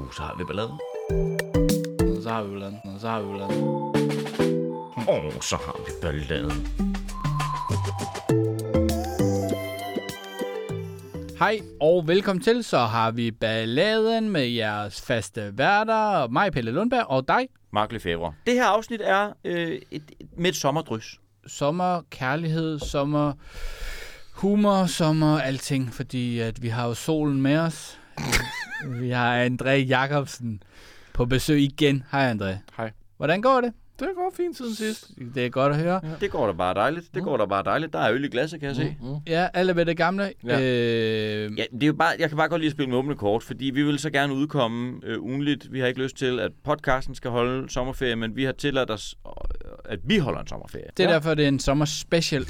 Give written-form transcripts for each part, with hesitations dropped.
Så har vi ballade. Så har vi ballade. Så har vi ballade. Så har vi ballade. Hej og velkommen til. Så har vi balladen med jeres faste værter. Mig, Pelle Lundberg, og dig. Mark Lefebvre. Det her afsnit er med et sommerdrys. Sommer, kærlighed, sommer, humor, sommer, alting. Fordi at vi har jo solen med os. Vi har André Jacobsen på besøg igen. Hej André. Hej. Hvordan går det? Det går fint siden sidst. Det er godt at høre. Ja. Det går da bare dejligt. Der er øl i glasset, kan jeg se. Ja, alle ved det gamle. Ja. Ja, det er jo bare, jeg kan bare godt lide at spille med åbne kort, fordi vi vil så gerne udkomme ugenligt. Vi har ikke lyst til, at podcasten skal holde sommerferie, men vi har tilladt os, at vi holder en sommerferie. Det er derfor, det er en sommerspecial.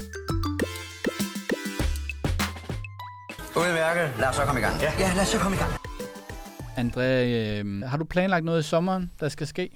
Udmærket. Lad os så komme i gang. Ja, lad os så komme i gang. André, har du planlagt noget i sommeren, der skal ske?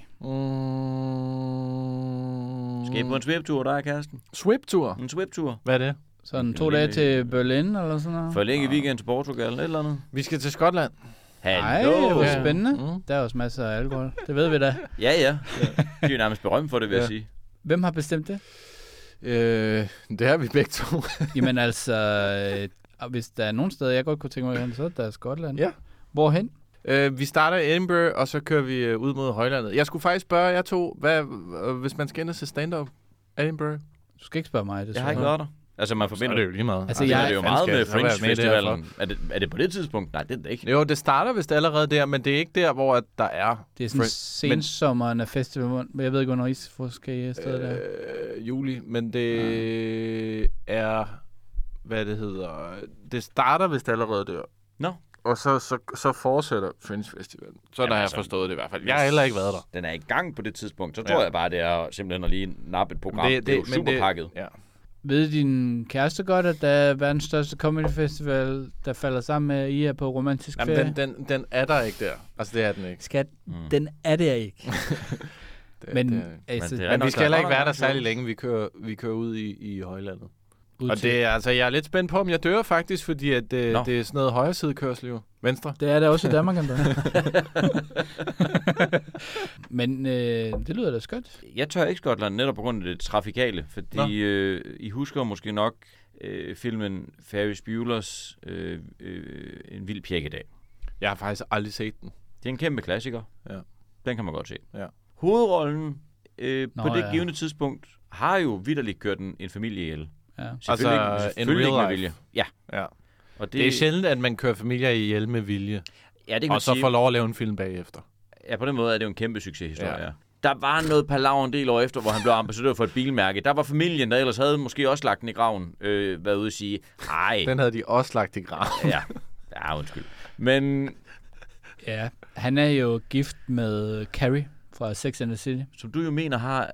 Skal I på en swiptur, der er Karsten? Swiptur? En swiptur. Hvad er det? Sådan 2 dage til Berlin eller sådan noget? Forlænge weekend til Portugal eller noget? Vi skal til Skotland. Hallo! Hvor spændende. Der er også masser af alkohol. Det ved vi da. Ja. De er jo nærmest berømt for det, vil jeg sige. Hvem har bestemt det? Det har vi begge to. Jamen altså, hvis der er nogen steder, jeg godt kunne tænke mig hen, så er der Skotland. Ja. Hvorhen? Vi starter i Edinburgh, og så kører vi ud mod højlandet. Jeg skulle faktisk spørge jer to, hvis man skal ind og se stand-up Edinburgh? Du skal ikke spørge mig. Jeg har ikke været der. Altså, man forbinder det jo lige meget. Altså, det er jo meget med Fringe Fringe Festivalen. Er det på det tidspunkt? Nej, det er det ikke. Jo, det starter vist allerede der, men det er ikke der, hvor der er... Det er sådan sensommeren af festivalen. Jeg ved ikke, hvornår I skal afsted der. Juli, men det er... Hvad det hedder... Det starter vist allerede der. Nå. Og så fortsætter Fringe Festival. Så har jeg forstået det i hvert fald. Jeg har heller ikke været der. Den er i gang på det tidspunkt. Så tror jeg bare, det er simpelthen at lige nappe et program. Det er jo super pakket. Ja. Ved din kæreste godt, at der er verdens største comedy festival, der falder sammen med I er på romantisk ferie? Den er der ikke der. Altså, det er den ikke. Skat, den er der ikke. Men vi skal heller ikke være der særlig længe. Vi kører ud i højlandet. Og det er, altså, jeg er lidt spændt på, om jeg dør faktisk, fordi at, det er sådan noget højresidekørsel jo. Venstre. Det er det også i Danmark, André. Men det lyder da skønt. Jeg tør ikke Skotland netop på grund af det trafikale, fordi I husker måske nok filmen Ferris Bueller's En vild pjekkedag. Jeg har faktisk aldrig set den. Det er en kæmpe klassiker. Ja. Den kan man godt se. Ja. Hovedrollen på det givende tidspunkt har jo vitterligt kørt en familie ihjel. Ja. Selvfølgelig ikke med vilje. Ja. Og det er sjældent, at man kører familier ihjel med vilje. Ja, det kan og så får lov at lave en film bagefter. Ja, på den måde er det jo en kæmpe succeshistorie. Ja. Der var noget palaver en del år efter, hvor han blev ambassadør for et bilmærke. Der var familien, der ellers havde måske også lagt den i graven, været ude at sige, nej. Den havde de også lagt i graven. Ja, undskyld. Men... Ja, han er jo gift med Carrie fra Sex and the City. Som du jo mener har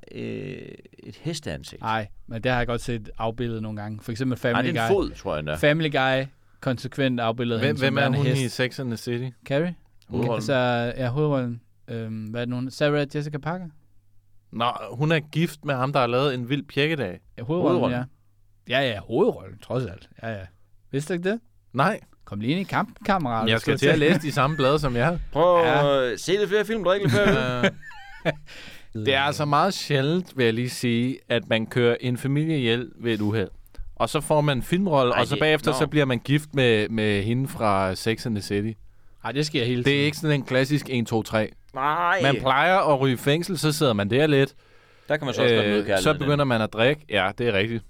et hesteansigt. Nej, men det har jeg godt set afbildet nogle gange. For eksempel Family Guy. Nej, det er en fod, tror jeg da. Family Guy konsekvent afbildet hende Hvem er hun i Sex and the City? Carrie? Hovedrollen. Altså, hovedrollen. Hvad er det nu? Sarah Jessica Parker? Nå, hun er gift med ham, der har lavet En vild pjekkedag. Ja, hovedrollen, ja. Ja, hovedrollen, trods alt. Ja. Vidste du ikke det? Nej. Kom lige ind i kampen, kammerat. Jeg skal til at læse de samme blade som jeg. Prøv at se lidt flere film, drikke lidt flere. Det er altså meget sjældent, vil jeg lige sige, at man kører en familie ihjel ved et uheld. Og så får man en filmrolle, og så bagefter så bliver man gift med hende fra Sex and the City. Nej, det sker hele tiden. Det er ikke sådan en klassisk 1, 2, 3. Nej. Man plejer at ryge i fængsel, så sidder man der lidt. Der kan man så også godt møde kærligheden. Så begynder man at drikke. Ja, det er rigtigt.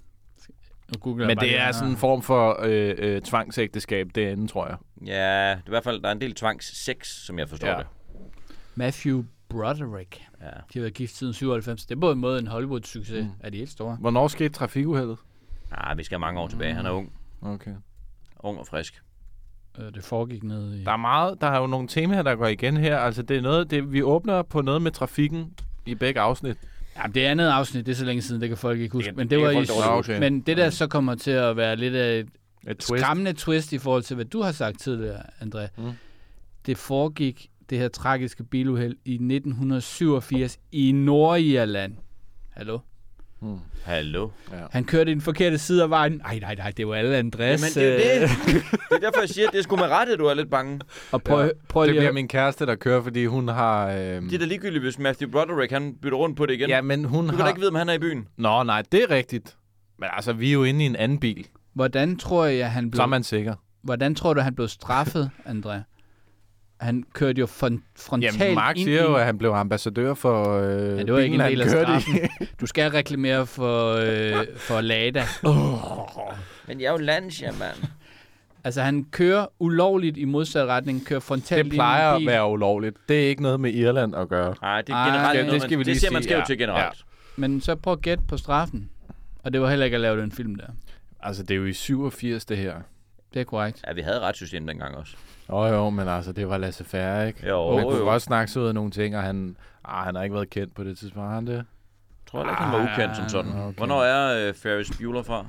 Men det er sådan en form for tvangsægteskab derinde, tror jeg. Ja, det er i hvert fald, der er en del tvangssex, som jeg forstår det. Matthew Broderick. Ja. De har været gift siden 97. Det er på en måde en Hollywood-succes af de helt store. Hvornår skete trafikuheldet? Vi skal mange år tilbage. Han er ung. Okay. Ung og frisk. Det foregik ned i... Der er jo nogle temaer, der går igen her. Altså, det er noget, vi åbner på noget med trafikken i begge afsnit. Ja, det andet afsnit, det er så længe siden, det kan folk ikke huske. Men det var men det der så kommer til at være lidt af et skræmmende twist i forhold til, hvad du har sagt tidligere, André. Det foregik, det her tragiske biluheld, i 1987 i Nordirland. Hallo? Hallo? Ja. Han kørte i den forkerte side af vejen. Nej, det var alle Andres. Jamen, det er det. Det er derfor, jeg siger, at det er sgu med rette, du er lidt bange. Og prøv det bliver min kæreste, der kører, fordi hun har... Det er da ligegyldigt, hvis Matthew Broderick, han bytter rundt på det igen. Ja, men hun du kan da ikke vide, om han er i byen. Nå, nej, det er rigtigt. Men altså, vi er jo inde i en anden bil. Hvordan tror jeg, han blev... Så er man sikker. Hvordan tror du, han blev straffet, André? Han kørte jo frontalt ind i... Mark siger jo, at han blev ambassadør for det var ikke en del af straffen. Du skal reklamere for Lada. Men jeg er jo Lancia, mand. Altså, han kører ulovligt i modsat retning, kører frontalt ind i en bil. Det plejer at være ulovligt. Det er ikke noget med Irland at gøre. Nej, det er generelt noget, det ser man skævt til generelt. Ja. Men så prøv at gætte på straffen. Og det var heller ikke at lave den film der. Altså, det er jo i 87, det her. Det er korrekt. Ja, vi havde retssystem dengang også. Jo, men altså, det var laissez-faire, ikke? Jo, man kunne også snakke sig ud af nogle ting, og han har ikke været kendt på det tidspunkt. Han det? Jeg tror ikke, han var ukendt som sådan. Okay. Hvornår er Ferris Bueller fra?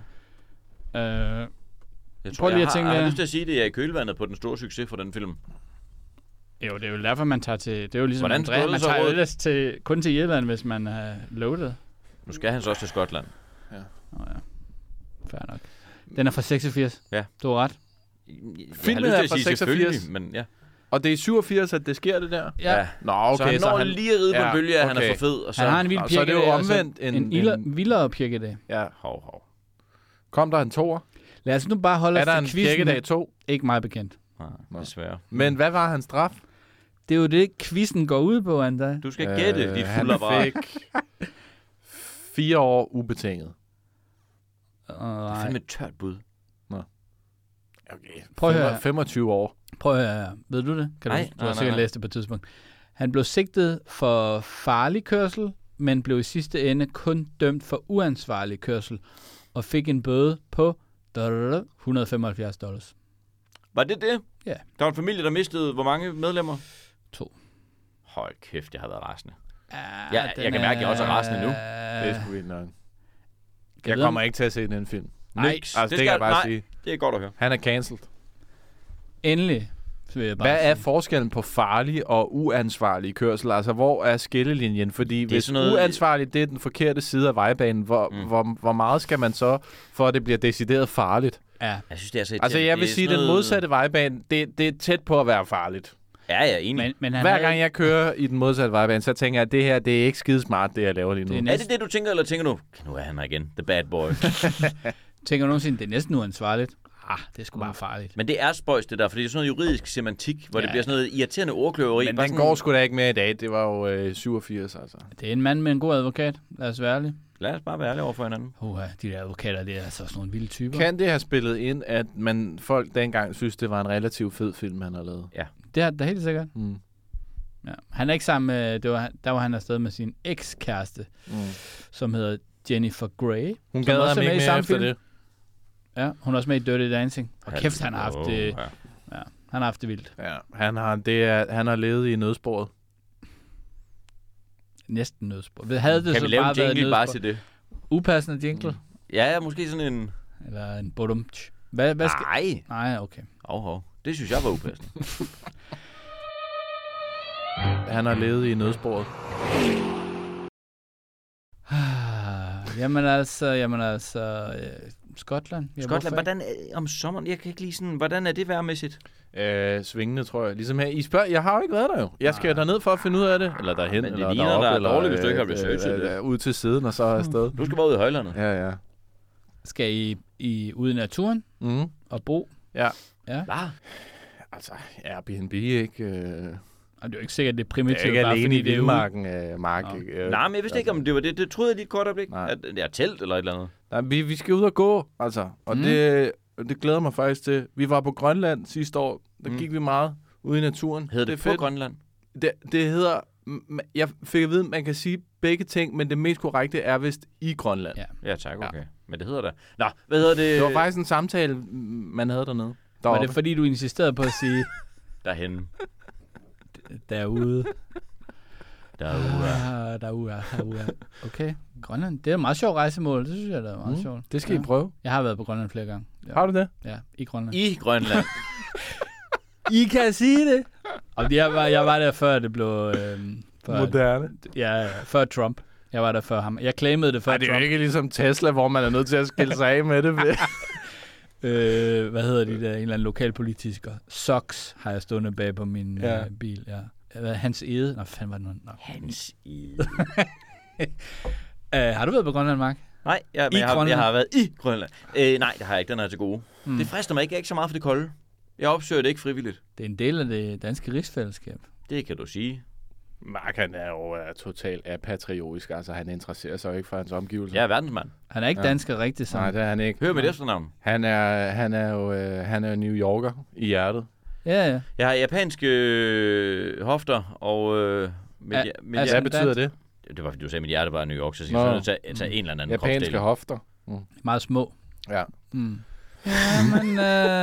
Jeg tror, jeg har lyst til at sige, det er i kølvandet på den store succes for den film. Jo, det er jo derfor, man tager til... Det er jo ligesom man tager ellers kun til Irland, hvis man er loaded. Nu skal han så også til Skotland. Ja. Fair nok. Den er fra 86. Ja. Du har ret. Filmen er fra 86, men ja. Og det er i 87, at det sker det der? Ja. Nå, okay. Så han når lige at ride på en bølge, at han er for fed. Og så, han har en vild pirke. Så er det jo omvendt en vildere pirkedag. Ja, hov. Kom der en toer? Lad os nu bare holde os til quizzen. Er der en pirkedag 2? Ikke meget bekendt. Nej, desværre. Men hvad var hans straf? Det er jo det, quizzen går ud på, André. Du skal gætte dit fulde apparat. Han fik 4 år ubetinget. Det er fandme et tørt bud. Okay. Prøv at høre. 25 år. Prøv at høre. Ved du det? Du har sikkert læst det på et tidspunkt. Han blev sigtet for farlig kørsel, men blev i sidste ende kun dømt for uansvarlig kørsel, og fik en bøde på $175. Var det det? Ja. Der var en familie, der mistede hvor mange medlemmer? 2. Hold kæft, jeg har været rasende. Ja, jeg kan mærke, at jeg også er rasende nu. Det er sgu vildt nok. Jeg kommer ikke til at se den film. Nej, altså, det kan jeg bare sige. Det er godt at høre. Han er cancelled. Endelig. Hvad er forskellen på farlig og uansvarlig kørsel? Altså, hvor er skillelinjen? Fordi hvis uansvarlig, det er den forkerte side af vejbanen, hvor meget skal man så, for at det bliver decideret farligt? Ja. Jeg synes, det er så altså, jeg vil sige, at den modsatte vejbane, det er tæt på at være farligt. Ja, jeg er enig. Men hver gang jeg kører i den modsatte vejbane, så tænker jeg, at det her, det er ikke skidesmart, det jeg laver lige nu. Er det det, du tænker, eller tænker du? Nu er han her igen. The bad boy. Tænker du nogensinde, det er næsten uansvarligt? Det er sgu bare farligt. Men det er spøjs, det der, fordi det er sådan noget juridisk semantik, hvor det bliver sådan noget irriterende ordkløveri. Men den går sgu da ikke mere i dag. Det var jo 87, altså. Det er en mand med en god advokat. Lad os være ærlige. Lad os bare være ærlige over for hinanden. De der advokater, det er altså sådan nogle vilde typer. Kan det have spillet ind, at folk dengang synes, det var en relativt fed film, han har lavet? Ja. Det er da helt sikkert. Ja. Han er ikke sammen med... Der var han afsted med sin ekskæreste, som hedder Jennifer Grey. Hun gad ham ikke mere efter det. Ja, hun er også med i Dirty Dancing. Og kæft, han har haft det... Ja, han har haft det vildt. Ja, han har levet i nødsporet. Næsten nødsporet. Havde det kan så vi lave bare en jingle bare til det? Upassende jingle? Ja, måske sådan en... Eller en bodumtsch. Hvad skal... Nej, okay. Det synes jeg var upassende. Han har levet i nødsporet. Jamen altså... Skotland. Hvordan om sommeren? Jeg kan ikke lige sådan... Hvordan er det vejrmæssigt? Svingende, tror jeg. Ligesom her. I spørger, jeg har jo ikke været der jo. Jeg skal derned for at finde ud af det. Eller derhen, men det eller ligner, deroppe. Der er dårligt, hvis du ikke har researchet det. Ud til siden, og så afsted. Du skal bare ud i højlandet. Ja. Skal I ud i naturen? Og bo? Ja. Altså, Airbnb, ikke... Det er jo ikke sikkert, det er primitivt. Det er ikke alene i vildmarken, Mark. Nej, men jeg vidste ikke, om det var det. Det troede jeg lige et kort øjeblik. At det er telt eller et eller andet. Nej, vi skal ud og gå, altså. Og det glæder mig faktisk til. Vi var på Grønland sidste år. Der gik vi meget ude i naturen. Hedder det på Grønland? Det hedder... Jeg fik at vide, at man kan sige begge ting, men det mest korrekte er vist i Grønland. Ja tak, okay. Ja. Men det hedder det. Nå, hvad hedder det? Det var faktisk en samtale, man havde dernede. Var det fordi, du insisterede på at sige... Derhenne. Derude. Okay. Grønland. Det er et meget sjovt rejsemål. Det synes jeg, det er meget sjovt. Det skal I prøve. Jeg har været på Grønland flere gange. Ja. Har du det? Ja, i Grønland. I Grønland. I kan sige det. Og jeg var der før det blev... moderne. Ja, før Trump. Jeg var der før ham. Jeg claimede det før Trump. Det er jo ikke ligesom Tesla, hvor man er nødt til at skille sig af med det. Hvad hedder de der? En eller anden lokalpolitiker. Sox har jeg stående bag på min bil. Ja. Hans Ede. Nå, fanden var det nu? Hans Ede. Har du været på Grønland, Mark? Nej, jeg har været i Grønland. Nej, det har jeg ikke. Den er til gode. Det frister mig ikke så meget for det kolde. Jeg opsøger det ikke frivilligt. Det er en del af det danske rigsfællesskab. Det kan du sige. Mark, han er jo totalt apatriotisk. Altså, han interesserer sig jo ikke for hans omgivelser. Jeg er verdensmand. Han er ikke dansker rigtigt sådan. Nej, det er han ikke. Hør med det efternavn. Han er New Yorker i hjertet. Ja. Jeg har japanske hofter, og... hvad betyder det? Det var, fordi du sagde, at mit hjerte var New York, så jeg nødt til at tage en eller anden kropsdel. Japanske hofter. Meget små. Ja. Jamen,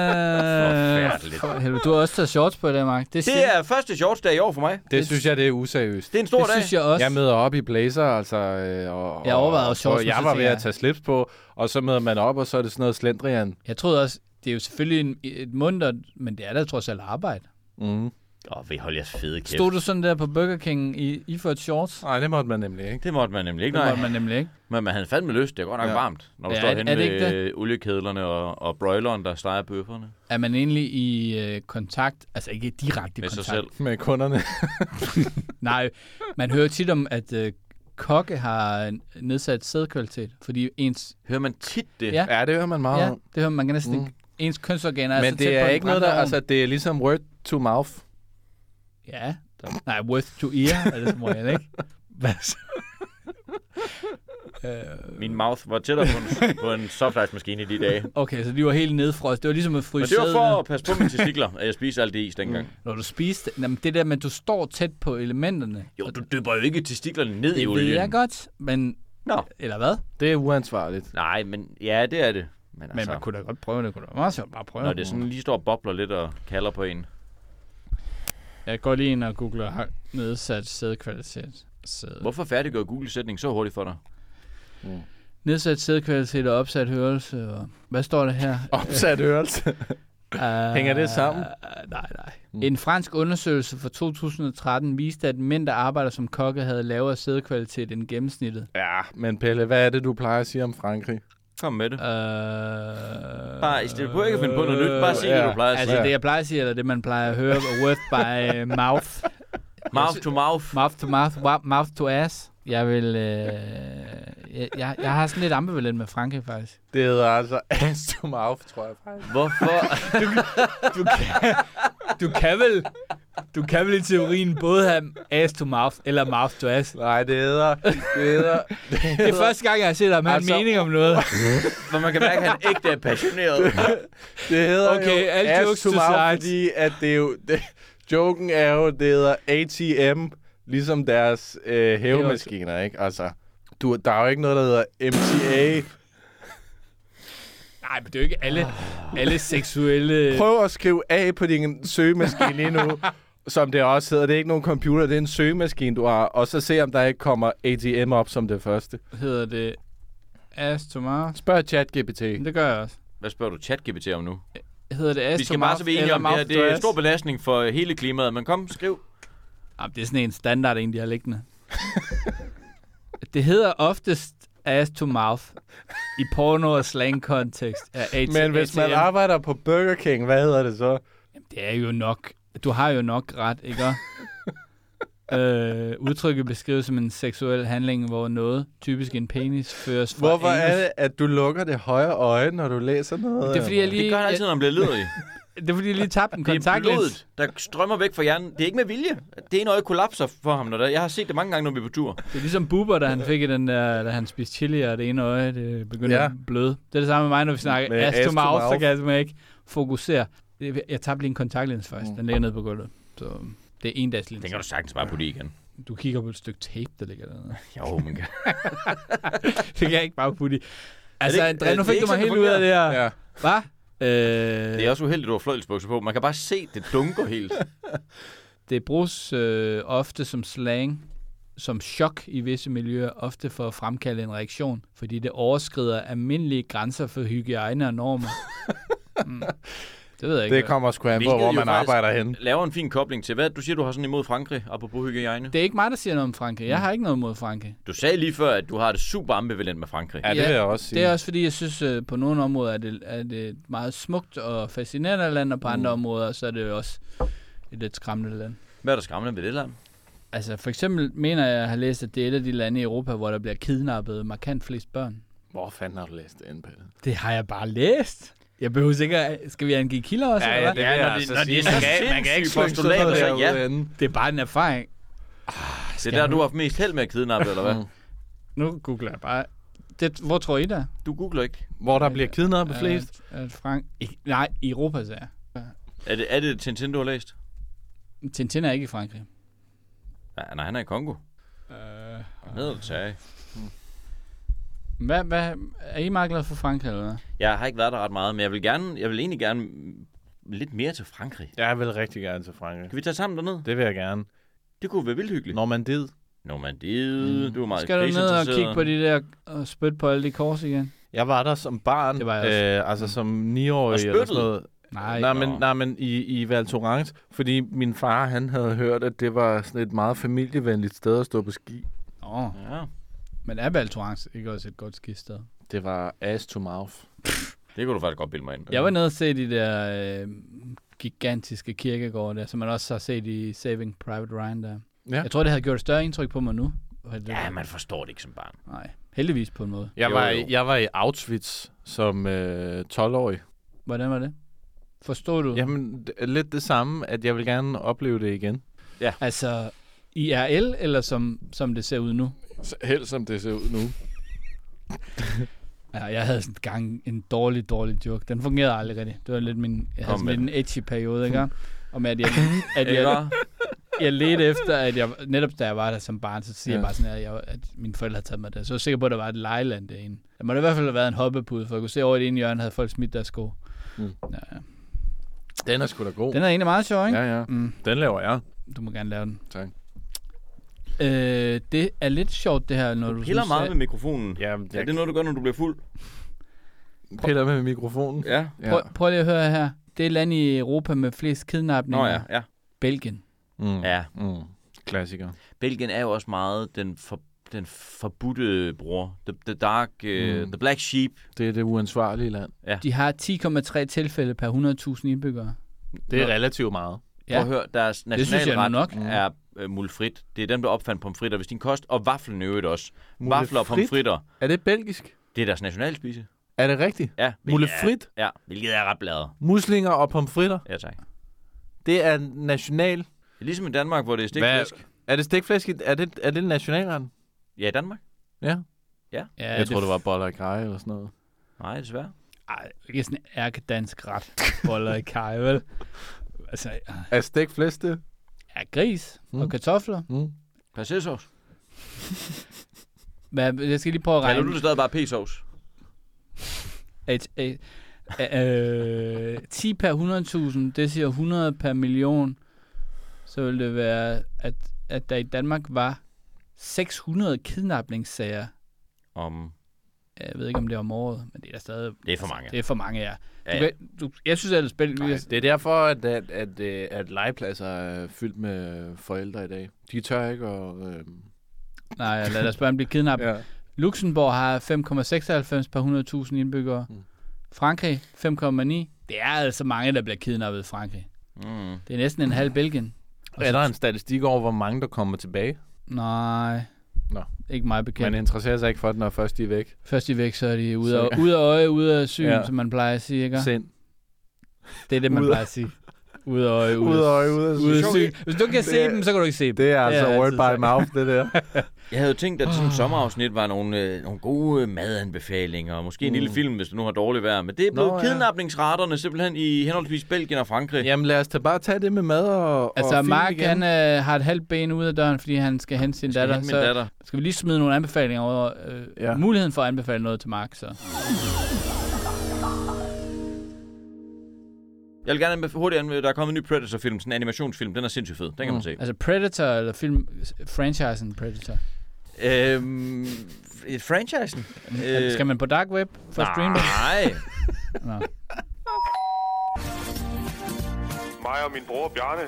du har også taget shorts på i dag, Mark. Det er første shortsdag i år for mig. Det synes jeg, det er useriøst. Det er en stor dag. Synes jeg også. Jeg møder op i blazer, altså... jeg overvejede også shorts. Jeg var ved at tage slips på, og så møder man op, og så er det sådan noget slendrian. Jeg troede også, det er jo selvfølgelig et munter, men det er da trods alt arbejde. Vi holder jeres fede kæft. Stod du sådan der på Burger King i for et shorts? Nej, det måtte man nemlig ikke. Det måtte man nemlig ikke, Men man havde fandme lyst. Det er godt nok varmt, når du står henne ved oliekedlerne og broileren, der steger bøfferne. Er man egentlig i kontakt, altså ikke direkte med kontakt? Sig selv. Med kunderne? Nej, man hører tit om, at kokke har nedsat sædkvalitet, fordi ens... Hører man tit det? Ja, det hører man meget om. Det hører man næsten ikke. Ens kønsorganer er men så tæt på. Men det er ikke noget, der... Altså, det er ligesom word to mouth. Ja. Nej, worth to ear er det som regel, ikke? Hvad så? Min mouth var tættere på en softice-maskine i de dage. Okay, så de var helt nedfrost. Det var ligesom at fryse. Men det var for at passe på mine testikler, at jeg spiste alt det is dengang. Når du spiste... Jamen, det der med, at du står tæt på elementerne. Jo, du dypper jo ikke testiklerne ned i olien. Det ved jeg godt, men... Eller hvad? Det er uansvarligt. Nej, men ja, det er det. Men man kunne da godt prøve det. Kunne da meget sjovt bare prøve. Når det sådan lige står og bobler lidt og kalder på en. Jeg går lige ind og googler nedsat sædkvalitet. Hvorfor færdiggør Google-sætning så hurtigt for dig? Nedsat sædkvalitet og opsat hørelse. Og... Hvad står der her? Opsat hørelse? Hænger det sammen? Nej. En fransk undersøgelse fra 2013 viste, at mænd, der arbejder som kokke, havde lavere sædkvalitet end gennemsnittet. Ja, men Pelle, hvad er det, du plejer at sige om Frankrig? Kom med det. Bare, du behøver ikke finde på noget nyt. Bare sig det, du plejer at sige. Altså, det jeg plejer at sige, eller det, man plejer at høre, word by mouth. Mouth to mouth. Mouth to mouth. Mouth to ass. Jeg vil... jeg har sådan lidt ambivalent med Frankrig, faktisk. Det hedder altså ass to mouth, tror jeg faktisk. Hvorfor? Du kan vel i teorien både have ass to mouth eller mouth to ass. Nej, det hedder... Det er første gang, jeg har set dig med en mening om noget. Hvor man kan mærke, at han ægte er passioneret. Det hedder okay, jo ass to mouth, fordi at det er jo... Joken er jo, det hedder ATM, ligesom deres hævemaskiner, ikke? Altså, der er jo ikke noget, der hedder MTA. Nej, men det er jo ikke alle seksuelle... Prøv at skrive A på din søgemaskine lige nu, som det også hedder. Det er ikke nogen computer, det er en søgemaskine, du har. Og så se, om der ikke kommer ATM op som det første. Hedder det ass to mouth? Spørg ChatGPT. Det gør jeg også. Hvad spørger du ChatGPT om nu? Hedder det ass to mouth? Vi skal bare så enige om det. Det er en stor belastning for hele klimaet, men kom, skriv. Jamen, det er sådan en standard, de har liggende. Det hedder oftest ass to mouth i porno- og slang-kontekst. Men hvis man arbejder på Burger King, hvad hedder det så? Jamen, det er jo nok... Du har jo nok ret, ikke? Udtrykket beskrives som en seksuel handling, hvor noget, typisk en penis, føres fra... Hvorfor er det, at du lukker det højre øje, når du læser noget? Det er fordi, det gør det altid, når man bliver ledig. Det er fordi, jeg lige tabte en kontaktlens. Der strømmer væk fra hjernen. Det er ikke med vilje. Det ene øje kollapser for ham. Jeg har set det mange gange, når vi er på tur. Det er ligesom Bubber, da han fik den der, da han spiste chili, og det ene øje det begyndte at bløde. Det er det samme med mig, når vi snakker ass to mouth, så kan jeg simpelthen ikke fokusere. Jeg tabte lige en kontaktlens faktisk. Den ligger nede på gulvet. Så det er en dags linse. Den kan du sagtens bare putte i igen. Du kigger på et stykke tape, der ligger dernede. Jo, men kan. Det kan jeg ikke bare putte i. Altså, André, nu fik du mig helt ud af det her. Ja. Hvad? Det er også uheldigt, du har fløjelsbukser på. Man kan bare se, det dunker helt. Det bruges ofte som slang, som chok i visse miljøer, ofte for at fremkalde en reaktion, fordi det overskrider almindelige grænser for hygiejne og normer. Det ved jeg ikke. Det kommer sgu an på, hvor man arbejder hen. Laver en fin kobling til, hvad du siger, du har sådan imod Frankrig, apropos hygiejne. Det er ikke mig, der siger noget om Frankrig. Jeg har ikke noget imod Frankrig. Du sagde lige før, at du har det super ambivalent med Frankrig. Ja, det vil jeg også sige. Det er også fordi, jeg synes, på nogle områder er det et meget smukt og fascinerende land, og på andre områder, så er det jo også et lidt skræmmende land. Hvad er der skræmmende ved det land? Altså, for eksempel mener jeg, at har læst, at det er et af de lande i Europa, hvor der bliver kidnappet markant flest børn. Hvor fanden har du læst det inde på? Det har jeg bare læst. Jeg behøver sikkert... Skal vi angive kilder også, eller hvad? Ja, når de er så man kan ikke postulater sig, ja. Det er bare en erfaring. Det er der, du har haft mest held med at kidnappe, eller hvad? Nu googler jeg bare. Hvor tror I der? Du googler ikke. Hvor der bliver kidnappet flest? Nej, i Europa, sagde jeg. Er det Tintin, du har læst? Tintin er ikke i Frankrig. Ja, nej, han er i Kongo. Ned og tage. Hvad er I meget glad for Frankrig, eller hvad? Jeg har ikke været der ret meget, men jeg vil egentlig gerne lidt mere til Frankrig. Jeg vil rigtig gerne til Frankrig. Kan vi tage sammen derned? Det vil jeg gerne. Det kunne være vildt hyggeligt. Normandiet. Du er meget skal du ned og kigge på de der og spytte på alle de kors igen? Jeg var der som barn. Det var jeg også. Altså som 9-årig eller sådan noget. Nej, men i Val Thorens, fordi min far, han havde hørt, at det var sådan et meget familievenligt sted at stå på ski. Ja. Men er Val Thorens ikke også et godt skisted? Det var ass to mouth. Det kunne du faktisk godt bilde mig ind. Jeg var nede og se de der gigantiske kirkegårde der, som man også har set i Saving Private Ryan der. Ja. Jeg tror, det havde gjort et større indtryk på mig nu. Ja, man forstår det ikke som barn. Nej, heldigvis på en måde. Jeg var i Auschwitz som 12-årig. Hvordan var det? Forstod du? Jamen, lidt det samme, at jeg vil gerne opleve det igen. Ja. Altså, IRL, eller som det ser ud nu? Helt som det ser ud nu. Ja, jeg havde sådan gang en dårlig joke. Den fungerede aldrig rigtigt. Det var lidt jeg havde sådan lidt en edgy periode, ikke? Om at jeg ledte efter, at jeg, netop da jeg var der som barn, så siger jeg bare sådan, at mine forældre havde taget mig der. Så jeg var sikker på, at der var et lejeland derinde. Der måtte i hvert fald have været en hoppepude, for jeg kunne se over i det ene hjørne, havde folk smidt deres sko. Ja. Den er sgu da god. Den er egentlig meget sjov, ikke? Ja. Den laver jeg. Du må gerne lave den. Tak. Det er lidt sjovt, det her, når du piller meget med mikrofonen. Ja, det er noget, du gør, når du bliver fuld. Piller med mikrofonen? Ja. Prøv lige at høre her. Det er land i Europa med flest kidnapninger. Ja. Belgien. Ja. Klassiker. Belgien er jo også meget den forbudte bror. The black sheep. Det er det uansvarlige land. Ja. De har 10,3 tilfælde per 100.000 indbyggere. Det er relativt meget. Ja. Prøv at høre, deres nationalret er mulfrit. Det er dem, der opfandt pomfritter. Hvis din kost, og vaflen i øvrigt også. Vafler og pomfritter. Er det belgisk? Det er deres nationalspise. Er det rigtigt? Ja. Mulefrit? Ja, hvilket er ret bladet. Muslinger og pomfritter? Ja, tak. Det er national. Det er ligesom i Danmark, hvor det er stikflæsk. Er det stikflæsk? Er det nationalretten? Ja, i Danmark. Ja. Jeg tror, det var boller i kaj eller sådan noget. Nej, desværre. Ej, ikke sådan en ærkedansk ret. Boller i kaj, vel? Altså, er stikflæsk det? Ja, gris og kartofler. Persillesauce. Jeg skal lige prøve at regne. Kalder du det stadig bare p-sauce? 10 per 100.000, det siger 100 per million. Så vil det være, at der i Danmark var 600 kidnapningssager. Jeg ved ikke, om det er om året, men det er stadig... Det er for mange. Det er for mange, ja. Jeg synes, at det er derfor, at legepladser er fyldt med forældre i dag. De tør ikke at... Nej, lad deres børn blive kidnappet. Ja. Luxembourg har 5,96 per 100.000 indbyggere. Frankrig 5,9. Det er altså mange, der bliver kidnappet i Frankrig. Det er næsten en halv Belgien. Er der en statistik over, hvor mange der kommer tilbage? Nej. Ikke meget bekendt. Man interesserer sig ikke for det, når først de er væk. Først de er væk, så er de ude af øje, ude af syn, som man plejer at sige, ikke? Sind. Det er det, man plejer at sige. Ude af øje, ude af syn. Hvis du kan se dem, så kan du ikke se dem. Det er altså word by mouth, det der. Jeg havde jo tænkt, at sådan et sommerafsnit var nogle gode madanbefalinger, og måske en lille film, hvis du nu har dårligt vejr. Men det er blevet kidnapningsraterne simpelthen i henholdsvis Belgien og Frankrig. Jamen lad os bare tage det med mad og altså Mark, han har et halvt ben ude af døren, fordi han skal hente sin datter. Så skal vi lige smide nogle anbefalinger over muligheden for at anbefale noget til Mark, så... Jeg vil gerne hurtigt der er kommet en ny Predator-film, sådan en animationsfilm. Den er sindssygt fed. Den kan man se. Altså Predator eller franchisen Predator? Franchisen? Skal man på dark web for at streame det? Nej. mig og min bror Bjarne.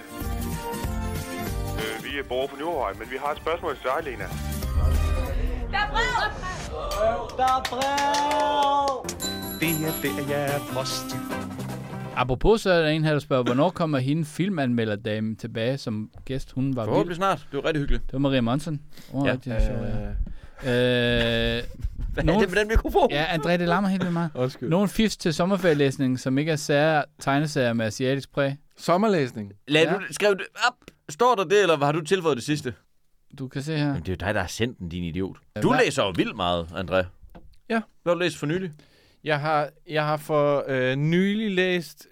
Vi bor på Nyhavn, men vi har et spørgsmål til dig, Lena. Der er brev! Der er brev! Det er post. Apropos, så er der en her, der spørger, hvornår kommer hende filmanmelderdame tilbage som gæst? Hun var forhåbentlig snart. Det var rigtig hyggeligt. Det var Maria Monsen. Rigtig sjov, hvad er det med den mikrofon? Ja, André, det larmer helt vildt meget. Nogle fifs til sommerferielæsning, som ikke er tegneserier med asiatisk præg. Sommerlæsning? Du skrev det op. Står der det, eller har du tilføjet det sidste? Du kan se her. Jamen, det er jo dig, der har sendt den, din idiot. Du læser jo vildt meget, André. Ja. Hvad har du læst for nylig? Jeg har for nylig læst,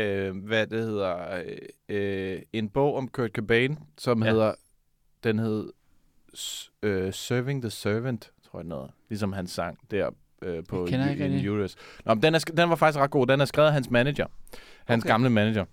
en bog om Kurt Cobain, som hedder Serving the Servant, tror jeg noget. Ligesom han sang der på US. Nå, men den var faktisk ret god. Den er skrevet af hans manager. Hans gamle manager.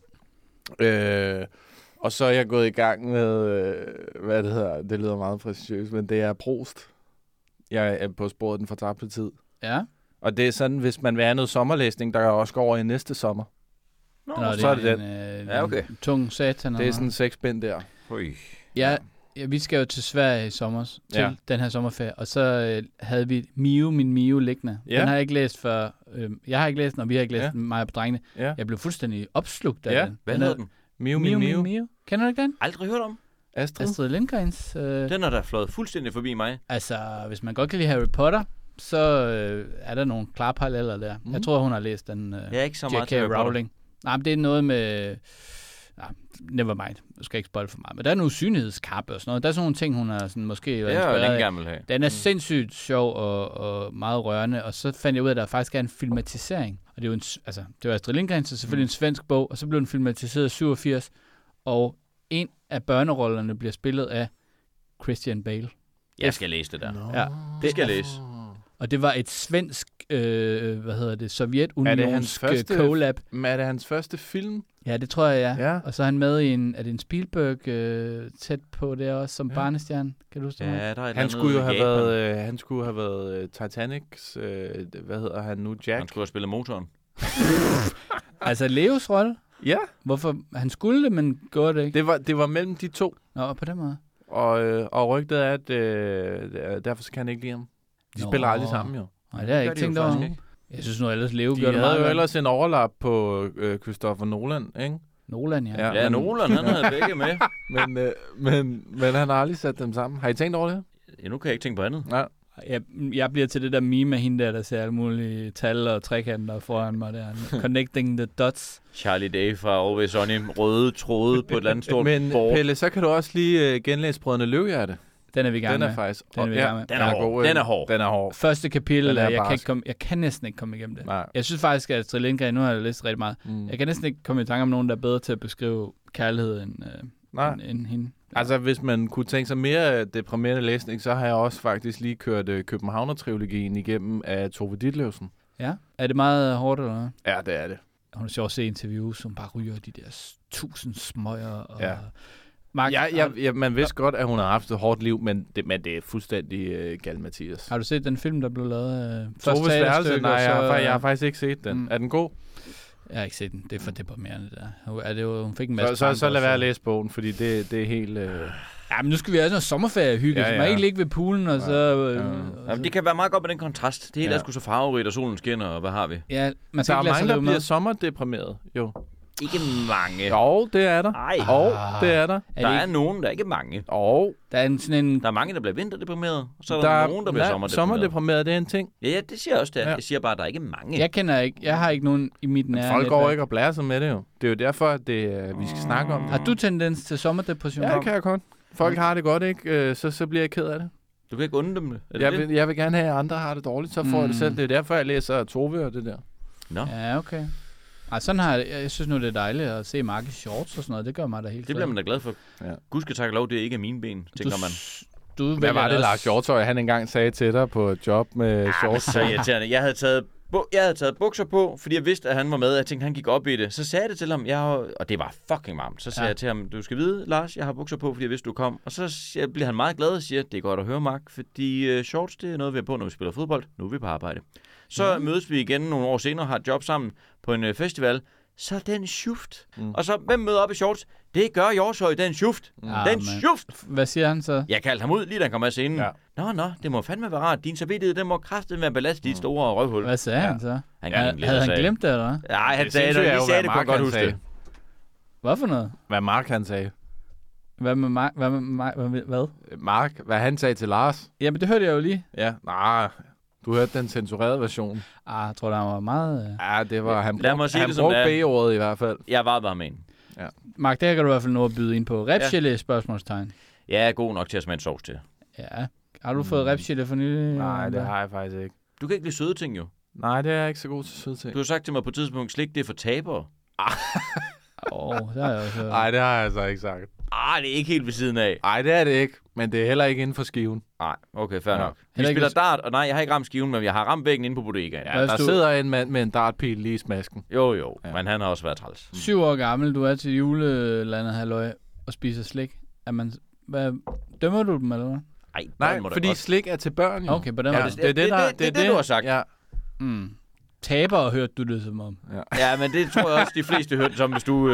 Og så er jeg gået i gang med, det lyder meget præciøst, men det er Proust. Jeg er på sporet den fortabte tid. Ja. Og det er sådan, hvis man vil have noget sommerlæsning, der også går over i næste sommer. Så er det den. Tung satan. Det er sådan 6 bind der. Ja, vi skal jo til Sverige i sommer, til den her sommerferie, og så havde vi min Mio liggende. Ja. Den har jeg ikke læst før. Jeg har ikke læst den, og vi har ikke læst den, mig og drengene. Ja. Jeg blev fuldstændig opslugt af den. Hvad hedder den? Mio. Kender du ikke den? Aldrig hørt om. Astrid Lindgrens. Den er der flået fuldstændig forbi mig. Altså, hvis man godt kan lide Harry Potter, så er der nogle klare paralleller der. Jeg tror, hun har læst den J.K. Rowling. Nej, men det er noget med... never mind. Jeg skal ikke spoil for meget. Men der er en usynlighedskappe og sådan noget. Der er sådan nogle ting, hun har sådan, måske været inspireret af. Den er sindssygt sjov og meget rørende. Og så fandt jeg ud af, at der faktisk er en filmatisering. Og det er jo det var Astrid Lindgren, så selvfølgelig en svensk bog. Og så blev den filmatiseret i 87. Og en af børnerollerne bliver spillet af Christian Bale. Jeg skal læse det der. Ja, det skal jeg læse. Og det var et svensk, Sovjetunionsk collab. Men er det hans første film? Ja, det tror jeg, ja. Og så er han med i en Spielberg tæt på det også, som barnestjerne. Kan du huske det? Ja, der er han skulle have været Titanics, hvad hedder han nu, Jack? Han skulle have spillet motoren. Altså Leos rolle? Ja. Hvorfor? Han skulle det, men gjorde det ikke? Det var mellem de to. Nå, på den måde. Og rygtet er, at derfor kan han ikke lide ham. De spiller aldrig sammen, jo. Nej, det har jeg ikke tænkt over. Jeg synes nu ellers, Leo gør det meget. De havde jo ellers en overlap på Christopher Nolan, ikke? Nolan, ja. Ja, Nolan, han havde begge med. men han har aldrig sat dem sammen. Har I tænkt over det? Ja, nu kan jeg ikke tænke på andet. Nej. Jeg bliver til det der meme af hende der ser alle mulige tal og trekanter foran mig der. Connecting the dots. Charlie Day fra Always Sunny, røde tråde på et eller andet stort Men board. Pelle, så kan du også lige genlæse Brødrene Løvehjerte. Den er vi i gang med. Den er faktisk... Den er hård. Første kapitel, jeg kan næsten ikke komme igennem det. Nej. Jeg synes faktisk, at Astrid Lindgren, nu har jeg læst rigtig meget, jeg kan næsten ikke komme i tanke om nogen, der er bedre til at beskrive kærlighed end hende. Altså, hvis man kunne tænke sig mere deprimerende læsning, så har jeg også faktisk lige kørt Københavner-trilogien igennem af Tove Ditlevsen. Ja? Er det meget hårdt, eller hvad? Ja, det er det. Hun er sjovt at se interviews, som bare ryger de der 1000 smøger. Og Mark, man vidste godt, at hun har haft et hårdt liv, men det er fuldstændig galt, Mathias. Har du set den film, der blev lavet? Toves værelse? Nej, jeg har faktisk ikke set den. Er den god? Jeg har ikke set den. Det er for deprimerende, der. Hun fik en masse så lad være at læse bogen, fordi det er helt... Ja, men nu skal vi have sådan noget sommerferie-hygge, så man ikke ligge ved poolen, og så... Jamen, det kan være meget godt med den kontrast. Det hele er sgu så farverigt, og solen skinner, og hvad har vi? Ja, man der er mange, der bliver sommerdeprimeret, jo. Ikke mange. Jo, det er der. Ej. Det er der. Der er nogen, der er ikke mange. Der er mange, der bliver vinterdeprimeret, og så er der nogen, der bliver sommerdeprimeret. Sommerdeprimeret, det er en ting. Ja, det siger jeg også. Jeg siger bare, at der er ikke mange. Jeg har ikke nogen i mit nære folk går ikke og blærer sig med det jo. Det er jo derfor, at vi skal snakke om det. Har du tendens til sommerdepression? Ja, det kan jeg godt. Folk har det godt, ikke? Så bliver jeg ked af det. Du kan ikke unde dem det? Jeg vil gerne have, at andre har det dårligt, så får jeg det selv. Det er derfor, jeg læser Tove og det der. Nå. Ja, okay. Ej, sådan har jeg synes nu, det er dejligt at se Mark i shorts og sådan noget. Det gør mig da helt Det bliver man da glad for. Ja. Gud skal takke lov, det er ikke mine ben, tænker man. Hvad var det, Lars Hjortøj, han engang sagde til dig på et job med shorts? Så irriterende. Jeg havde taget bukser på, fordi jeg vidste, at han var med. Jeg tænkte, han gik op i det. Så sagde jeg det til ham, og det var fucking varmt. Så sagde jeg til ham, du skal vide, Lars, jeg har bukser på, fordi jeg vidste, du kom. Og så bliver han meget glad og siger, det er godt at høre, Mark, fordi shorts, det er noget, vi har på, når vi spiller fodbold. Nu er vi på arbejde. Så mødes vi igen nogle år senere og har et job sammen på en festival. så den schuft. Og så, hvem møder op i shorts? Det gør Jorshøj, den schuft. Den schuft. Hvad siger han så? Jeg kaldte ham ud, lige da han kom af scenen. Ja. Nå, det må fandme være rart. Din samvittighed, den må kraftigt være belastet dit store røvhul. Hvad sagde han så? Havde han glemt det, eller hvad? Nej, han sagde det. Jeg sagde det, kunne jeg godt huske det. Hvad for noget? Hvad Mark han sagde. Hvad med Mark? Hvad? Mark, hvad han sagde til Lars. Jamen, det hørte jeg jo lige. Ja, nej. Du hørte den censurerede version. Jeg tror, der var meget... Ja, det var... Han brugte B-ordet i hvert fald. Jeg var bare med en. Ja. Mark, der kan du i hvert fald nå at byde ind på. Repchile spørgsmålstegn. Ja, er god nok til at smage en sovs til. Ja. Har du fået repchile for nylig? Nej, det har jeg faktisk ikke. Du kan ikke lide søde ting, jo. Nej, det er jeg ikke så god til søde ting. Du har sagt til mig på et tidspunkt, slik det er for tabere. Det har jeg også. Nej, det har jeg altså ikke sagt. Det er ikke helt ved siden af. Nej, det er det ikke. Men det er heller ikke inden for skiven. Nej, okay, fair nok. Vi spiller dart, og nej, jeg har ikke ramt skiven, men jeg har ramt væggen inde på bodegaen. Ja, der sidder en mand med en dartpil lige i smasken. Jo, men han har også været træls. 7 år gammel, du er til julelandet halløj og spiser slik. Dømmer du dem, eller hvad? Nej, fordi slik er til børn, jo. Okay, på den måde. Det er det, du har sagt. Ja. Taber, hørte du det som om. Ja, men det tror jeg også, de fleste hørte som, hvis du...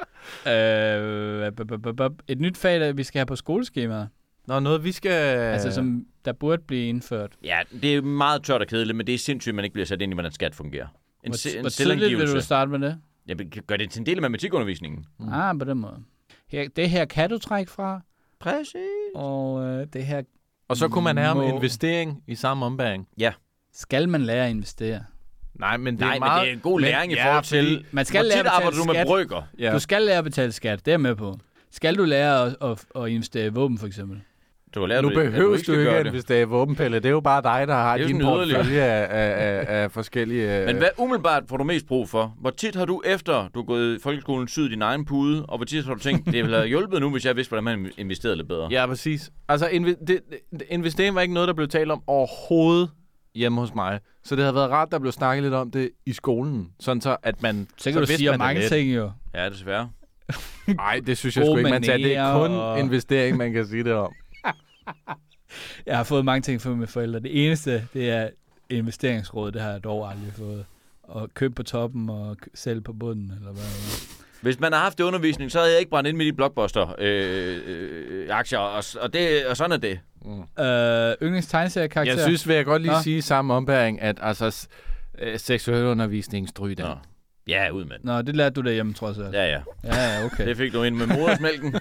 Et nyt fag, der vi skal have på skoleskemaet. Noget vi skal... Altså, som der burde blive indført. Ja, det er meget tørt og kedeligt, men det er sindssygt, at man ikke bliver sat ind i, hvordan skat fungerer. Hvor tidligt vil du starte med det? Ja, gør det til en del af matematikundervisningen. På den måde. Det her kan du trække fra. Præcis. Og det her... Og så kunne man have om investering i samme ombæring. Ja. Skal man lære at investere? Nej, men det er meget... men det er en god læring i forhold til... Man skal lære at betale skat. Med brygger. Ja. Du skal lære at betale skat, det er med på. Skal du lære at investere i våben, for eksempel? Nu behøver du ikke at investere i våbenpille. Det er jo bare dig, der har din portefølje af forskellige... Men hvad umiddelbart får du mest brug for? Hvor tit har du, efter du er gået i folkeskolen, syet din egen pude, og hvor tit har du tænkt, det ville have hjulpet nu, hvis jeg vidste, hvordan man investerede lidt bedre? Ja, præcis. Altså, investering var ikke noget, der blev talt om overhovedet hjemme hos mig. Så det havde været rart, der blev snakket lidt om det i skolen. Sådan så, at man... Så kan du sige mange ting, jo. Ja, desværre. Nej, det synes jeg sgu ikke, man tager. Det er kun investering, man kan sige det om. Jeg har fået mange ting fra mine forældre. Det eneste, det er investeringsråd. Det har jeg dog aldrig fået. Og købe på toppen og sælge på bunden, eller hvad. Hvis man har haft det undervisning, så havde jeg ikke brændt ind med de blockbuster-aktier, og sådan er det. Yndlingstegneseriekarakter. Jeg synes, vil jeg godt lige sige samme ombæring, at altså seksuel undervisning stryg den. Ja, ud med. Nå, det lærte du derhjemme, tror jeg så. Ja, okay. Det fik du ind med modersmælken.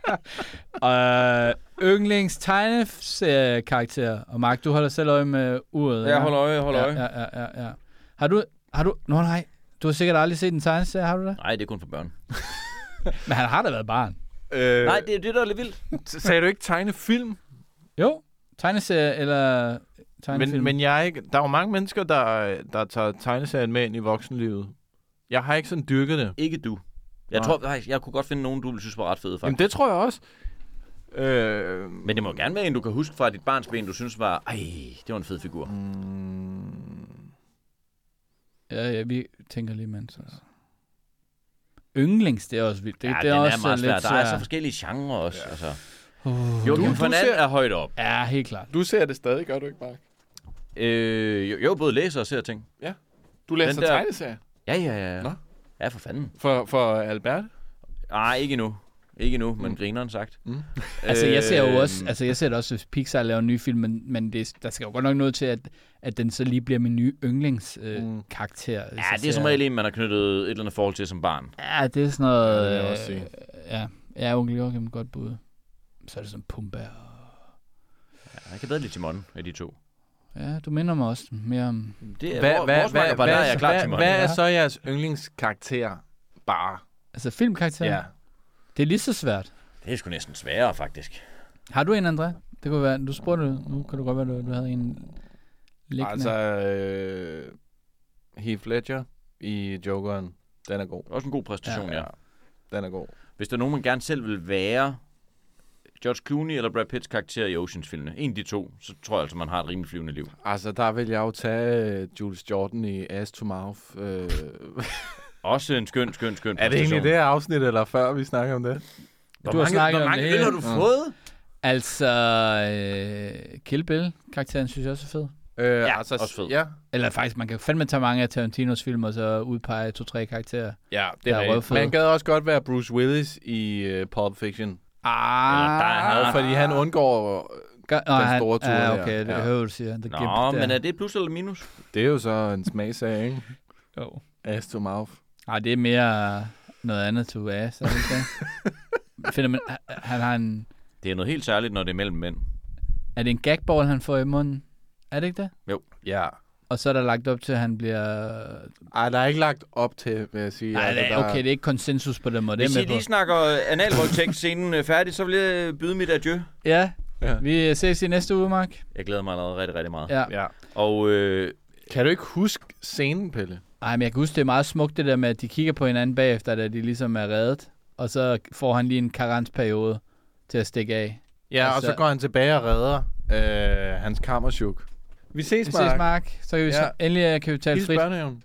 Yndlingstegneseriekarakter. Og Mark, du holder selv øje med uret. Jeg holder øje. Ja. Har du... nej. Du har sikkert aldrig set en tegneserie, har du det? Nej, det er kun for børn. Men han har da været barn. Nej, det er det, der er lidt vildt. Sagde du ikke tegnefilm? Jo, tegneserie eller tegnefilm. Men jeg er ikke... Der er jo mange mennesker, der tager tegneserien med ind i voksenlivet. Jeg har ikke sådan dyrket det. Ikke du. Jeg tror faktisk, jeg kunne godt finde nogen, du synes var ret fede, faktisk. Jamen, det tror jeg også. Men det må gerne være en, du kan huske fra dit barns ben, du synes var... det var en fed figur. Ja, vi tænker lige, mens. Yndlings, det er også vildt. Det er også meget svært. Der er så forskellige genrer også. Ja. Altså. Joachim von And er højt op. Ja, helt klart. Du ser det stadig, gør du ikke, Mark? Jo, både læser og ser ting. Ja. Du læser tegneserier? Ja. Nå? Ja, for fanden. For Albert? Nej, ikke endnu, men grineren sagt. Altså, jeg ser jo også, jeg ser det også, hvis Pixar laver en ny film, men der skal jo godt nok noget til, at den så lige bliver min nye yndlingskarakter. Ja, det er som regel en, man har knyttet et eller andet forhold til som barn. Ja, det er sådan noget... det vil jeg også sige. Ja, onkel Joachim, godt bud. Så er det sådan Pumba. Ja, jeg kan bedre lide Timon af de to. Ja, du minder mig også mere om... Det er hvad er så jeres yndlingskarakter bare? Altså filmkarakter? Ja. Det er lige så svært. Det er sgu næsten sværere, faktisk. Har du en, André? Det kunne være... Du spurgte, nu kan du godt være, du havde en liggende. Altså, Heath Ledger i Jokeren, den er god. Også en god præstation, ja. Den er god. Hvis der er nogen, man gerne selv vil være... George Clooney eller Brad Pitts karakter i Oceans-filmene. En af de to, så tror jeg altså, man har et rimelig flyvende liv. Altså, der vil jeg jo tage Jules Jordan i Ass to Mouth. Også en skøn præstation. Er det egentlig det afsnit, eller før vi snakker om det? Hvor mange øl har du fået? Altså, Kill Bill-karakteren synes jeg også er fed. Altså, også fed. Ja. Eller faktisk, man kan fandme tage mange af Tarantinos film, og så udpege 2-3 karakterer. Ja, det er rigtigt. Man gad også godt være Bruce Willis i Pulp Fiction. Fordi han undgår den store tur. Ja, okay, det hører du siger. Men er det plus eller minus? Det er jo så en smagsag, ikke? Jo. Ass to mouth. Nej, det er mere noget andet to ass, er det ikke? Finder man, han har en... Det er noget helt særligt, når det er mellem mænd. Er det en gagball, han får i munden? Er det ikke det? Jo. Ja. Og så er der lagt op til, at han bliver... Ej, der er ikke lagt op til, vil jeg sige. Nej, okay, det er ikke konsensus på den måde. Hvis I lige snakker analvoldtægt-scenen færdig, så vil jeg byde mit adieu. Ja. Vi ses i næste uge, Mark. Jeg glæder mig allerede rigtig, rigtig meget. Ja. Og kan du ikke huske scenen, Pelle? Nej, men jeg kan huske, det er meget smukt, det der med, at de kigger på hinanden bagefter, da de ligesom er reddet. Og så får han lige en karensperiode til at stikke af. Ja, og så går han tilbage og redder hans kammerchuk. Vi ses, Mark. Så kan vi endelig kan vi tale frit. Børnehaven.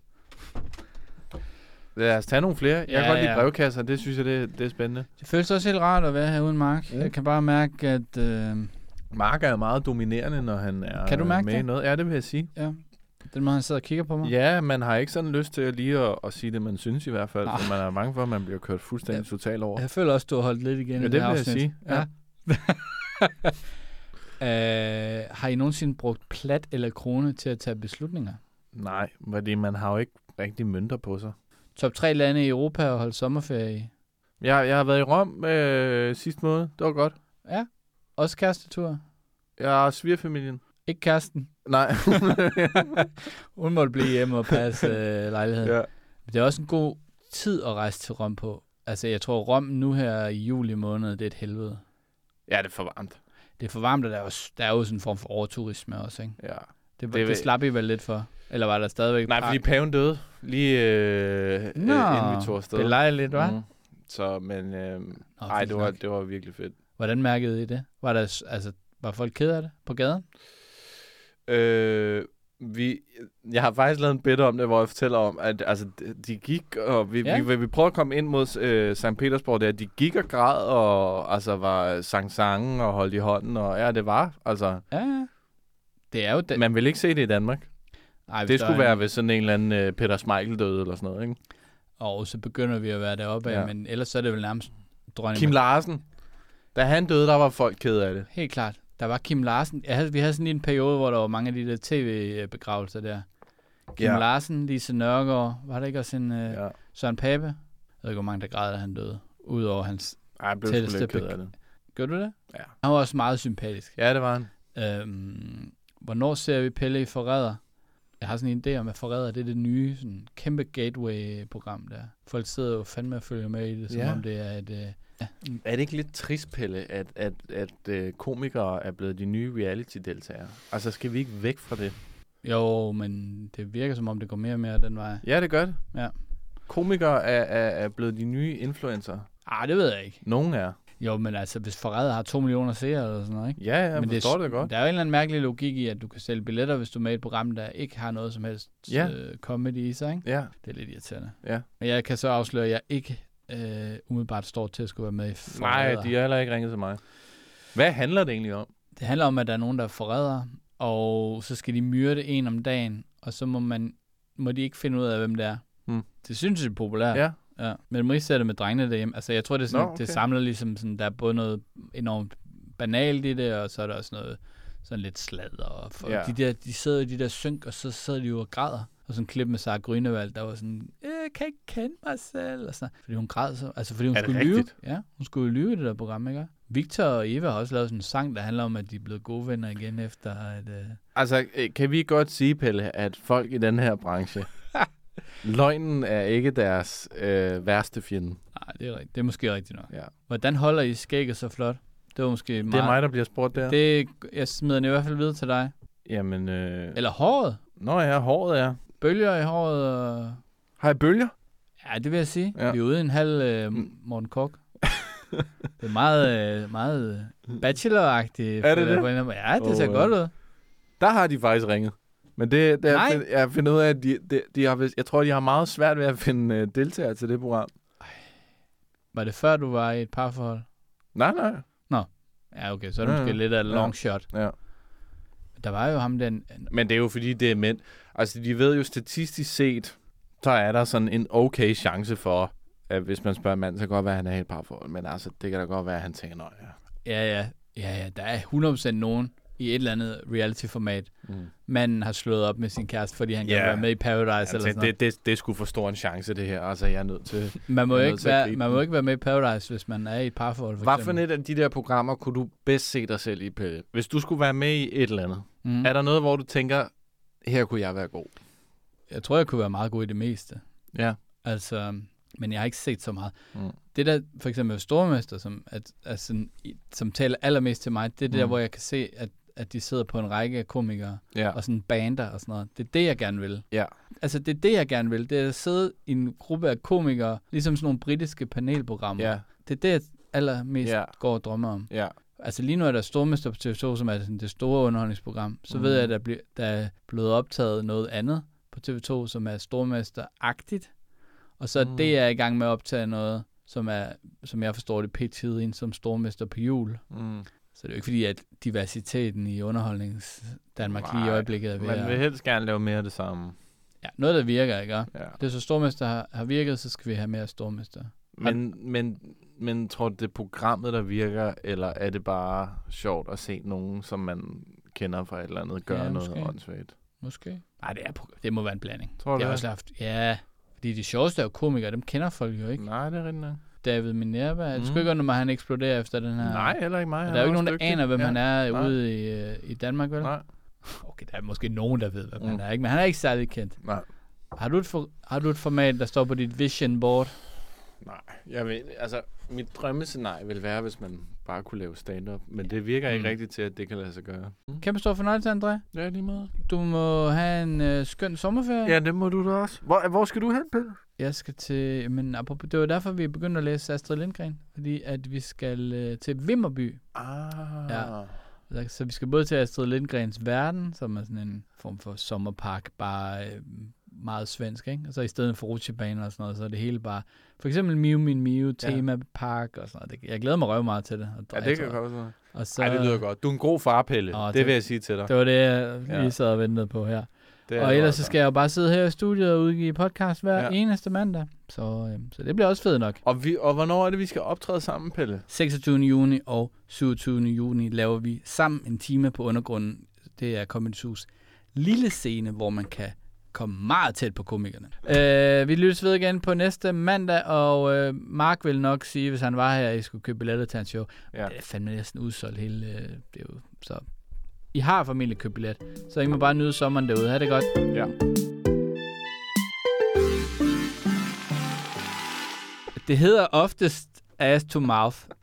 Lad os tage nogle flere. Jeg kan godt lide brevkasser. Det synes jeg, det er spændende. Det føles også helt rart at være her uden Mark. Jeg kan bare mærke, at... Mark er meget dominerende, når han er kan du mærke med i noget. Ja, det vil jeg sige. Ja. Den må han sidder og kigger på mig. Ja, man har ikke sådan lyst til at lige at sige det, man synes i hvert fald. For man er bange for, at man bliver kørt fuldstændig totalt over. Jeg føler også, du har holdt lidt igen i det vil jeg sige. Ja. Har I nogensinde brugt plat eller krone til at tage beslutninger? Nej, fordi man har jo ikke rigtig mønter på sig. Top 3 lande i Europa og holde sommerferie i? Jeg har været i Rom sidste måned. Det var godt. Ja. Også kærestetur? Ja, svigerfamilien. Ikke kæresten? Nej. Hun måtte blive hjemme og passe lejligheden. Ja. Det er også en god tid at rejse til Rom på. Altså, jeg tror, Rom nu her i juli måned, det er et helvede. Ja, det er for varmt. Det er for varmt, og der er jo sådan en form for overturisme også, ikke? Ja. Det slap I vel lidt for? Eller var der stadigvæk... Nej, fordi paven døde lige inden vi tog afsted. Belejligt, hva'? Så, men... det var virkelig fedt. Hvordan mærkede I det? Var folk ked af det på gaden? Jeg har faktisk lavet en bit om det, hvor jeg fortæller om, at altså, de gik, og vi prøvede at komme ind mod St. Petersborg der. De gik og græd, og altså var sang sangen og holdt i hånden, og ja, det var, altså... Ja, det er jo... Man vil ikke se det i Danmark. Ej, det skulle være, hvis sådan en eller anden Peter Schmeichel døde, eller sådan noget, ikke? Og så begynder vi at være deroppe af, men ellers så er det vel nærmest dronning... Kim Larsen. Da han døde, der var folk ked af det. Helt klart. Der var Kim Larsen. Vi havde sådan en periode, hvor der var mange af de der tv-begravelser der. Kim Larsen, Lise Nørgaard, var der ikke også en Søren Pape? Jeg ved ikke, hvor mange der græd, da han døde. Udover hans tætteste ked af det. Gør du det? Ja. Han var også meget sympatisk. Ja, det var han. Hvornår ser vi Pelle i Forræder? Jeg har sådan en idé om, at Forræder, det er det nye sådan, kæmpe gateway-program der. Folk sidder jo fandme og følger med i det, som om det er et... Er det ikke lidt trist, Pelle, at komikere er blevet de nye reality-deltagere? Altså, skal vi ikke væk fra det? Jo, men det virker som om, det går mere og mere den vej. Ja, det gør det. Ja. Komikere er blevet de nye influencer. Det ved jeg ikke. Nogen er. Jo, men altså, hvis Forræder har 2 millioner seere eller sådan noget, ikke? Ja, jeg forstår det godt. Der er jo en eller anden mærkelig logik i, at du kan sælge billetter, hvis du er med i et program, der ikke har noget som helst comedy i sig, ikke? Ja. Det er lidt irriterende. Ja. Men jeg kan så afsløre, at jeg ikke umiddelbart står til at skulle være med i Forræder. Nej, de har heller ikke ringet til mig. Hvad handler det egentlig om? Det handler om, at der er nogen, der er forrædere, og så skal de myrde en om dagen, og så må de ikke finde ud af, hvem det er. Det synes jeg er populært. Ja. Ja. Men Marie ser det med drengene derhjemme. Altså, jeg tror, det er sådan, det samler ligesom sådan, der er både noget enormt banalt i det, og så er der også noget sådan lidt sladder. Og de sidder i de der synk, og så sidder de jo og græder. Og sådan en klip med Sara Grünewald, der var sådan, jeg kan ikke kende mig selv. Og sådan. Fordi hun græd så. Altså, fordi hun skulle lyve. Ja, hun skulle lyve i det der program, ikke? Victor og Eva har også lavet sådan en sang, der handler om, at de er blevet gode venner igen efter at... Altså, kan vi godt sige, Pelle, at folk i den her branche... Løgnen er ikke deres værste fjende. Nej, det er rigtigt. Det er måske rigtigt nok. Ja. Hvordan holder I skægget så flot? Det var måske meget... Det er mig, der bliver spurgt der. Jeg smider den i hvert fald videre til dig. Jamen... Eller håret? Nå ja, håret er... Bølger i håret og... Har jeg bølger? Ja, det vil jeg sige. Ja. Vi er ude i en halv Morten Korch. Det er meget bachelor-agtigt. Er det det? Ja, det ser godt ud. Der har de faktisk ringet. Men jeg finder ud af, at de har, jeg tror, de har meget svært ved at finde deltagere til det program. Var det før, du var i et parforhold? Nej. Nå. Ja, okay. Så er det måske lidt af long shot. Ja. Der var jo ham den... Men det er jo fordi, det er mænd. Altså, de ved jo statistisk set, så er der sådan en okay chance for, at hvis man spørger mand, så kan det godt være, at han er helt parforhold. Men altså, det kan da godt være, at han tænker, Ja, der er 100% nogen i et eller andet reality-format, manden har slået op med sin kæreste, fordi han kan være med i Paradise eller sådan noget. Det er sgu for stor en chance, det her. Altså, jeg er nødt til... Man må ikke være med i Paradise, hvis man er i et parforhold, for eksempel. Hvad for et af de der programmer kunne du bedst se dig selv i, Pelle? Hvis du skulle være med i et eller andet, er der noget, hvor du tænker, her kunne jeg være god? Jeg tror, jeg kunne være meget god i det meste. Ja. Altså... Men jeg har ikke set så meget. Det der, for eksempel Stormester, som taler allermest til mig, det er det der, hvor jeg kan se, at de sidder på en række af komikere, og sådan bander og sådan noget. Det er det, jeg gerne vil. Ja. Altså, det er det, jeg gerne vil. Det er at sidde i en gruppe af komikere, ligesom sådan nogle britiske panelprogrammer. Ja. Det er det, jeg allermest går og drømmer om. Ja. Altså, lige nu er der Stormester på TV2, som er sådan det store underholdningsprogram. Så ved jeg, at der er blevet optaget noget andet på TV2, som er Stormester-agtigt. Og så det er i gang med at optage noget, som jeg forstår det, p-tid ind som stormester på jul. Så det er jo ikke fordi, at diversiteten i underholdnings-Danmark lige i øjeblikket er ved man vil helst gerne lave mere af det samme. Ja, noget der virker, ikke? Ja. Det er så stormester har virket, så skal vi have mere stormester. Men tror du, det er programmet, der virker, eller er det bare sjovt at se nogen, som man kender fra et eller andet, gøre noget åndssvagt? Måske. Nej, det må være en blanding. Tror du det? Også haft, ja. Fordi de sjoveste er jo komikere, dem kender folk jo ikke. Nej, det er rigtigt. David Minerva, det skulle ikke når han eksploderer efter den her... Nej, heller ikke mig. Der er jo ikke nogen, der aner, hvem han er ude i Danmark, vel? Nej. Okay, der er måske nogen, der ved, hvem han er, ikke? Men han er ikke særlig kendt. Nej. Har du et format, der står på dit vision board? Nej, jeg ved, altså mit drømmescenarie vil være, hvis man bare kunne lave stand-up, men det virker ikke rigtigt til, at det kan lade sig gøre. Kæmpe stor fornøjelse, André. Ja, lige meget. Du må have en skøn sommerferie. Ja, det må du da også. Hvor skal du hen, Pelle? Jeg skal til, men det var derfor, vi begyndte at læse Astrid Lindgren, fordi at vi skal til Vimmerby. Ja. Så vi skal både til Astrid Lindgrens Verden, som er sådan en form for sommerpark, bare meget svensk, ikke? Og så i stedet for rutsjebaner og sådan noget, så er det hele bare, for eksempel Miu Min Miu, temapark og sådan noget. Jeg glæder mig røv meget til det. Ja, det kan godt være. Og så, det lyder godt. Du er en god far, Pelle. Det vil jeg sige til dig. Det var det, jeg lige sad og ventede på her. Og ellers så skal jeg jo bare sidde her i studiet og udgive podcast hver eneste mandag. Så det bliver også fedt nok. Og hvornår er det, vi skal optræde sammen, Pelle? 26. juni og 27. juni laver vi sammen en time på Undergrunden. Det er Comedy Hus lille scene, hvor man kan komme meget tæt på komikerne. Vi lyttes ved igen på næste mandag, og Mark vil nok sige, hvis han var her, at I skulle købe billetter til hans show. Ja. Det er fandme næsten udsolgt hele. Det er jo så... I har formentlig købt billet, så I må bare nyde sommeren derude. Ha' det godt. Ja. Det hedder oftest ass to mouth.